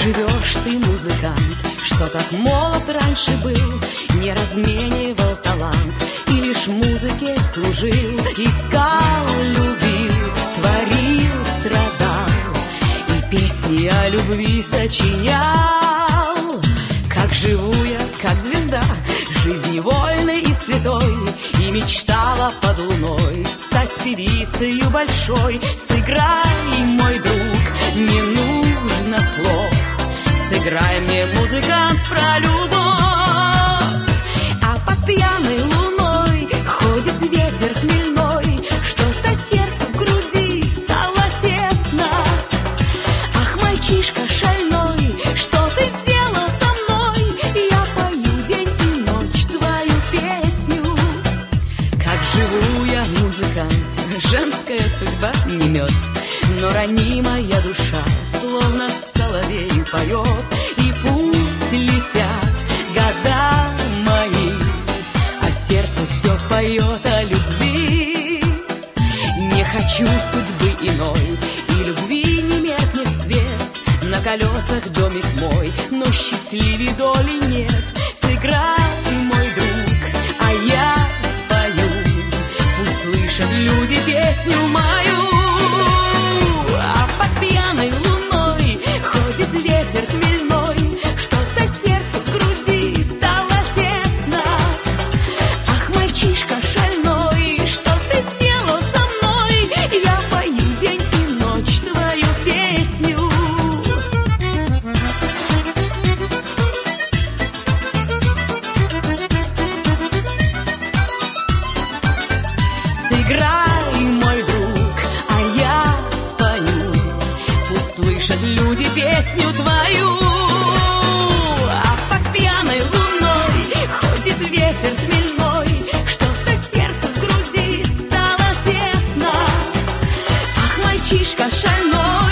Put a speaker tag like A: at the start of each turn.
A: живешь ты, музыкант, что так молод раньше был, не разменивал талант и лишь музыке служил, искал, любил, творил, страдал и песни о любви сочинял. Как живу я, как звезда, жизни вольной и святой, и мечтала под луной стать певицею большой. Сыграй, мой друг, не нужно слов, сыграй мне, музыкант, про любовь. А под пьяной луной ходит ветер хмельной, что-то сердцу в груди стало тесно. Ах, мальчишка шальной, что ты сделал со мной? Я пою день и ночь твою песню. Как живу я, музыкант, женская судьба не мед, но ранимая душа словно соловей поет. И пусть летят года мои, а сердце все поет о любви. Не хочу судьбы иной, и любви не меркнет свет. На колесах домик мой, но счастливей доли нет. Сыграй, мой друг, а я спою, пусть слышат люди песню мою. А под пьяной луной ходит ветер хмельной, что-то сердцу в груди стало тесно. Ах, мальчишка шальной, что ты сделал со мной? Я пою день и ночь твою песню. Сыграй, мой друг, а я спою, пусть слышат люди песню твою. А под пьяной луной ходит ветер хмельной, что-то сердцу в груди стало тесно. Ах, мальчишка шальной,